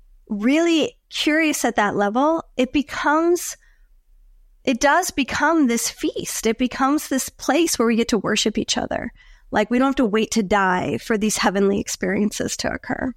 really curious at that level, it becomes, it does become this feast. It becomes this place where we get to worship each other. Like, we don't have to wait to die for these heavenly experiences to occur.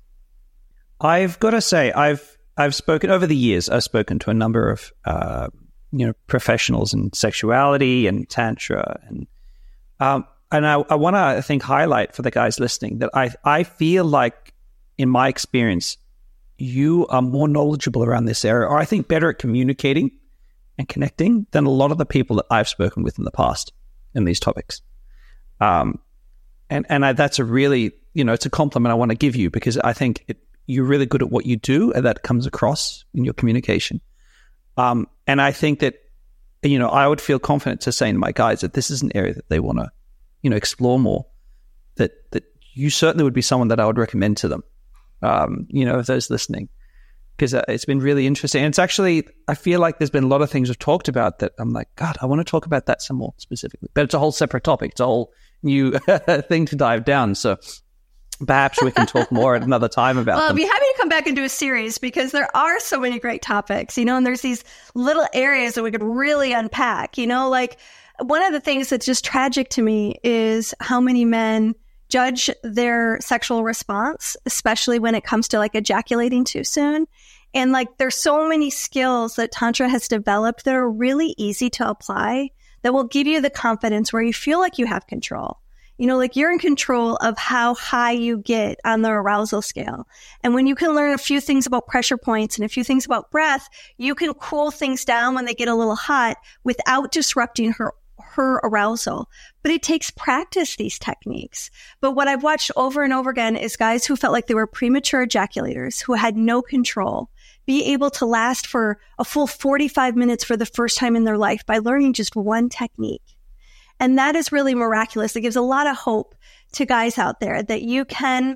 I've got to say, I've I've spoken over the years. I've spoken to a number of uh, you know professionals in sexuality and tantra, and um, and I, I want to I think highlight for the guys listening that I I feel like, in my experience, you are more knowledgeable around this area, or I think better at communicating and connecting than a lot of the people that I've spoken with in the past in these topics. Um, And and I, that's a really, you know, it's a compliment I want to give you, because I think it, you're really good at what you do, and that comes across in your communication. Um, and I think that, you know, I would feel confident to say to my guys that this is an area that they want to, you know, explore more, that that you certainly would be someone that I would recommend to them, um, you know, if those listening, because uh, it's been really interesting. And it's actually, I feel like there's been a lot of things we've talked about that I'm like, God, I want to talk about that some more specifically. But it's a whole separate topic. It's a whole new thing to dive down. So perhaps we can talk more at another time about well, them. I'll be happy to come back and do a series, because there are so many great topics, you know, and there's these little areas that we could really unpack, you know, like one of the things that's just tragic to me is how many men judge their sexual response, especially when it comes to like ejaculating too soon. And like, there's so many skills that Tantra has developed that are really easy to apply, that will give you the confidence where you feel like you have control. You know, like you're in control of how high you get on the arousal scale. And when you can learn a few things about pressure points and a few things about breath, you can cool things down when they get a little hot without disrupting her her arousal. But it takes practice, these techniques. But what I've watched over and over again is guys who felt like they were premature ejaculators, who had no control, be able to last for a full forty-five minutes for the first time in their life by learning just one technique. And that is really miraculous. It gives a lot of hope to guys out there that you can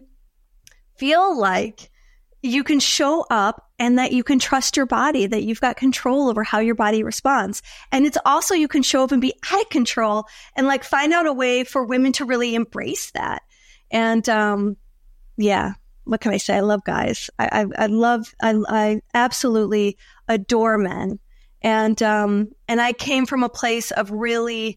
feel like you can show up and that you can trust your body, that you've got control over how your body responds. And it's also, you can show up and be out of control and like find out a way for women to really embrace that. And, um, yeah. What can I say? I love guys. I, I, I love, I, I absolutely adore men. And, um, and I came from a place of really,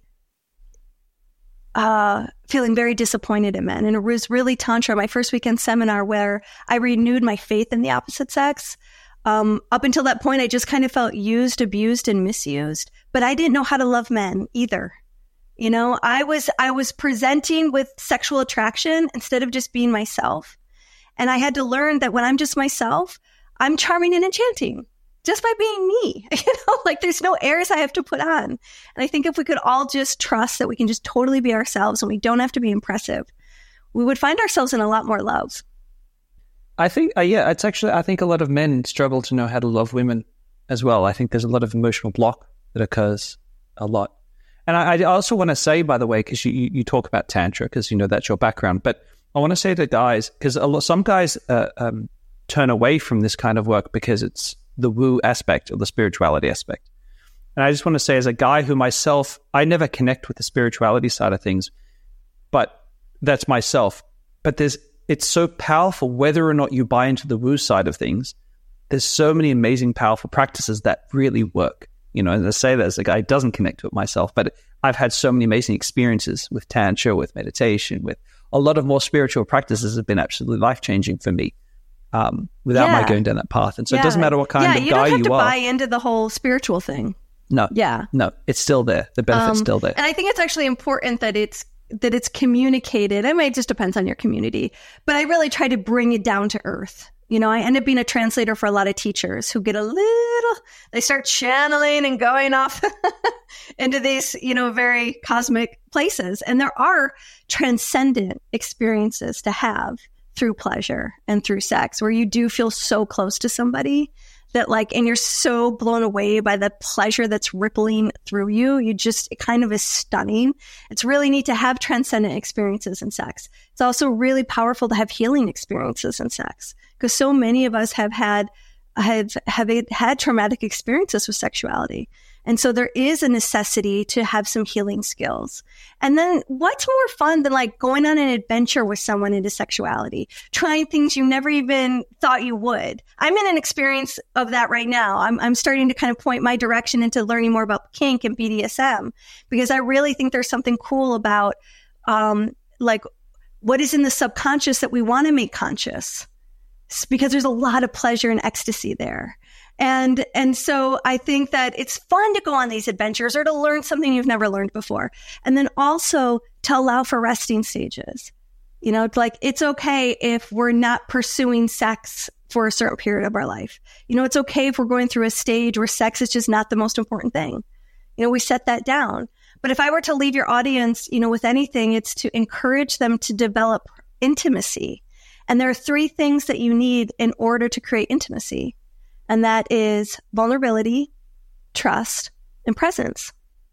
uh, feeling very disappointed in men. And it was really Tantra, my first weekend seminar, where I renewed my faith in the opposite sex. Um, up until that point, I just kind of felt used, abused, and misused, but I didn't know how to love men either. You know, I was, I was presenting with sexual attraction instead of just being myself. And I had to learn that when I'm just myself, I'm charming and enchanting just by being me. You know, like there's no airs I have to put on. And I think if we could all just trust that we can just totally be ourselves and we don't have to be impressive, we would find ourselves in a lot more love. I think, uh, yeah, it's actually, I think a lot of men struggle to know how to love women as well. I think there's a lot of emotional block that occurs a lot. And I, I also want to say, by the way, because you, you talk about Tantra, because, you know, that's your background, but I want to say to guys, because a lot, some guys uh, um, turn away from this kind of work because it's the woo aspect or the spirituality aspect. And I just want to say, as a guy who myself, I never connect with the spirituality side of things, but that's myself. But there's, it's so powerful whether or not you buy into the woo side of things. There's so many amazing, powerful practices that really work. You know, and I say that as a guy who doesn't connect with myself, but I've had so many amazing experiences with Tantra, with meditation, with a lot of more spiritual practices have been absolutely life-changing for me um, without yeah. my going down that path. And so yeah. it doesn't matter what kind yeah, of guy you are. you don't have to buy into the whole spiritual thing. No. Yeah. No, it's still there. The benefit's um, still there. And I think it's actually important that it's that it's communicated. I mean, it just depends on your community. But I really try to bring it down to earth. You know, I end up being a translator for a lot of teachers who get a little, they start channeling and going off into these, you know, very cosmic places. And there are transcendent experiences to have through pleasure and through sex where you do feel so close to somebody that like, and you're so blown away by the pleasure that's rippling through you. You just, it kind of is stunning. It's really neat to have transcendent experiences in sex. It's also really powerful to have healing experiences in sex because so many of us have had, have, have had traumatic experiences with sexuality. And so there is a necessity to have some healing skills. And then what's more fun than like going on an adventure with someone into sexuality, trying things you never even thought you would. I'm in an experience of that right now. I'm, I'm starting to kind of point my direction into learning more about kink and B D S M because I really think there's something cool about, um, like what is in the subconscious that we want to make conscious it's because there's a lot of pleasure and ecstasy there. And, and so I think that it's fun to go on these adventures or to learn something you've never learned before. And then also to allow for resting stages. You know, it's like, it's okay if we're not pursuing sex for a certain period of our life. You know, it's okay if we're going through a stage where sex is just not the most important thing. You know, we set that down. But if I were to leave your audience, you know, with anything, it's to encourage them to develop intimacy. And there are three things that you need in order to create intimacy. And that is vulnerability, trust, and presence.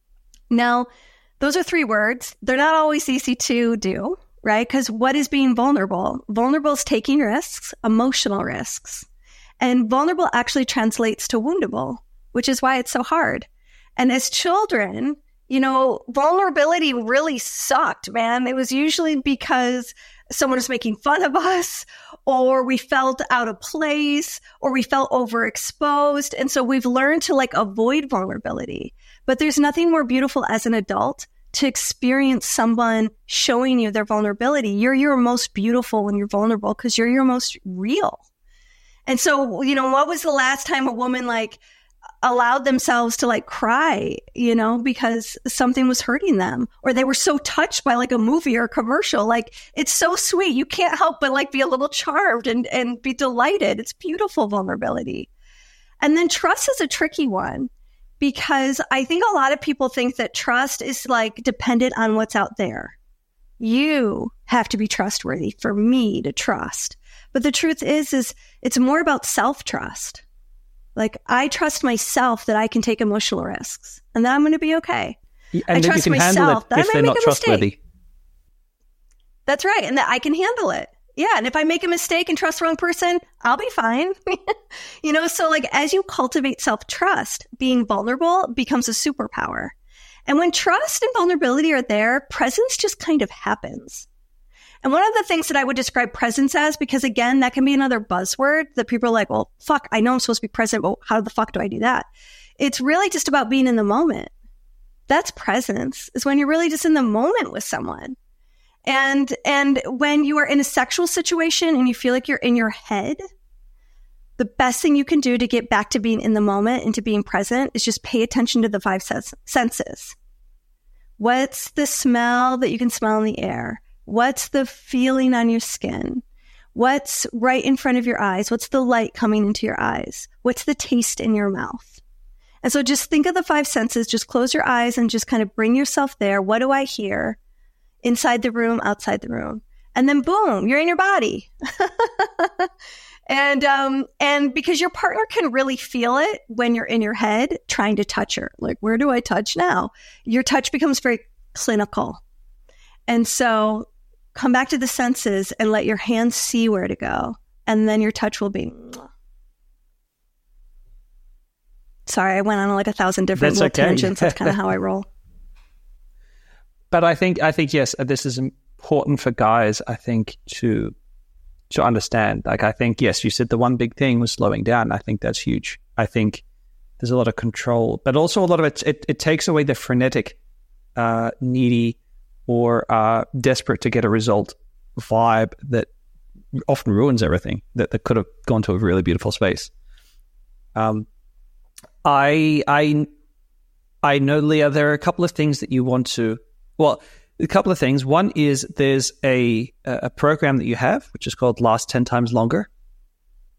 Now, those are three words. They're not always easy to do, right? Because what is being vulnerable? Vulnerable is taking risks, emotional risks. And vulnerable actually translates to woundable, which is why it's so hard. And as children, you know, vulnerability really sucked, man. It was usually because someone was making fun of us, or we felt out of place, or we felt overexposed. And so we've learned to like avoid vulnerability. But there's nothing more beautiful as an adult to experience someone showing you their vulnerability. You're your most beautiful when you're vulnerable because you're your most real. And so, you know, what was the last time a woman like allowed themselves to like cry, you know, because something was hurting them, or they were so touched by like a movie or a commercial? Like, it's so sweet. You can't help but like be a little charmed and, and be delighted. It's beautiful vulnerability. And then trust is a tricky one because I think a lot of people think that trust is like dependent on what's out there. You have to be trustworthy for me to trust. But the truth is, is it's more about self-trust. Like, I trust myself that I can take emotional risks and that I'm going to be okay. And I trust myself that I might make a mistake. That's right. And that I can handle it. Yeah. And if I make a mistake and trust the wrong person, I'll be fine. You know, so like as you cultivate self-trust, being vulnerable becomes a superpower. And when trust and vulnerability are there, presence just kind of happens. And one of the things that I would describe presence as, because again, that can be another buzzword that people are like, well, fuck, I know I'm supposed to be present, but how the fuck do I do that? It's really just about being in the moment. That's presence, is when you're really just in the moment with someone. And, and when you are in a sexual situation and you feel like you're in your head, the best thing you can do to get back to being in the moment and to being present is just pay attention to the five senses. What's the smell that you can smell in the air? What's the feeling on your skin? What's right in front of your eyes? What's the light coming into your eyes? What's the taste in your mouth? And so just think of the five senses, just close your eyes and just kind of bring yourself there. What do I hear? Inside the room, outside the room. And then boom, you're in your body. and, um, and because your partner can really feel it when you're in your head trying to touch her. Like, where do I touch now? Your touch becomes very clinical. And so come back to the senses and let your hands see where to go. And then your touch will be. Sorry, I went on like a thousand different little okay. tangents. That's kind of how I roll. But I think, I think, yes, this is important for guys, I think, to, to understand. Like, I think, yes, you said the one big thing was slowing down. I think that's huge. I think there's a lot of control, but also a lot of it, it, it takes away the frenetic, uh, needy, or uh, desperate to get a result vibe that often ruins everything that, that could have gone to a really beautiful space. Um, I I I know, Leah, there are a couple of things that you want to, well, a couple of things. One is there's a a program that you have, which is called Last ten Times Longer.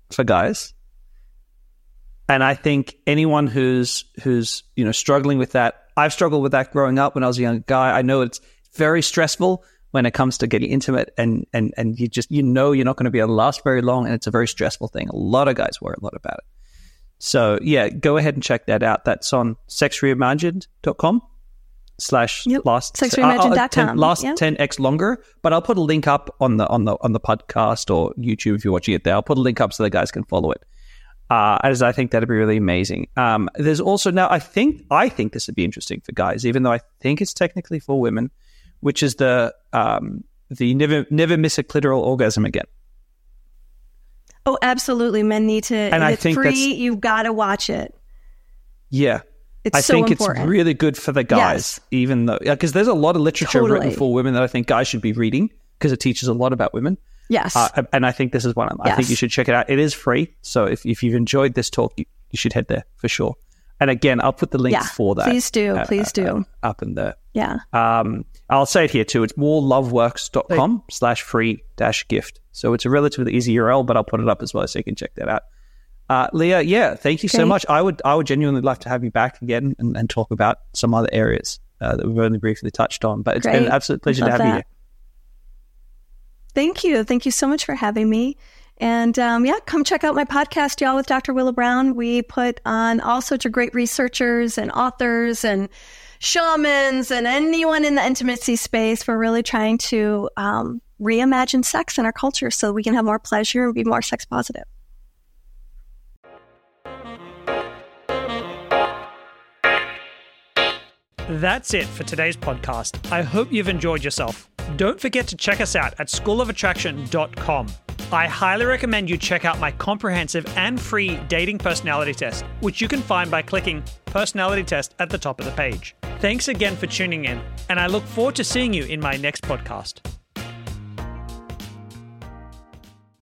for guys. And I think anyone who's who's you know struggling with that, I've struggled with that growing up when I was a young guy. I know it's very stressful when it comes to getting intimate, and and and you just you know you're not going to be able to last very long, and it's a very stressful thing. A lot of guys worry a lot about it. So yeah, go ahead and check that out. That's on sex reimagined dot com slash yep. last sex reimagined dot com. last yeah. ten x longer. But I'll put a link up on the on the on the podcast or YouTube if you're watching it there. I'll put a link up so the guys can follow it. Uh, as I think that'd be really amazing. Um, there's also now, I think, I think this would be interesting for guys, even though I think it's technically for women, which is the um, the never never miss a clitoral orgasm again. Oh, absolutely. Men need to. And if I it's think free. You've got to watch it. Yeah, it's I so think important. it's really good for the guys, yes. even though because there's a lot of literature Totally. written for women that I think guys should be reading because it teaches a lot about women. Yes. Uh, and I think this is one of them. Yes. I think you should check it out. It is free. So if, if you've enjoyed this talk, you, you should head there for sure. And again, I'll put the link yeah. for that. Please do. Uh, Please do. Uh, up in there. Yeah. Um, I'll say it here too. It's moreloveworks.com slash free dash gift. So it's a relatively easy U R L, but I'll put it up as well so you can check that out. Uh, Leah, yeah, thank you Great. so much. I would I would genuinely love to have you back again and, and talk about some other areas uh, that we've only briefly touched on. But it's Great. been an absolute pleasure Love to have that. you here. Thank you. Thank you so much for having me. And um, yeah, come check out my podcast, Y'all with Doctor Willow Brown. We put on all sorts of great researchers and authors and shamans and anyone in the intimacy space. We're really trying to um, reimagine sex in our culture so we can have more pleasure and be more sex positive. That's it for today's podcast. I hope you've enjoyed yourself. Don't forget to check us out at school of attraction dot com. I highly recommend you check out my comprehensive and free dating personality test, which you can find by clicking Personality Test at the top of the page. Thanks again for tuning in, and I look forward to seeing you in my next podcast.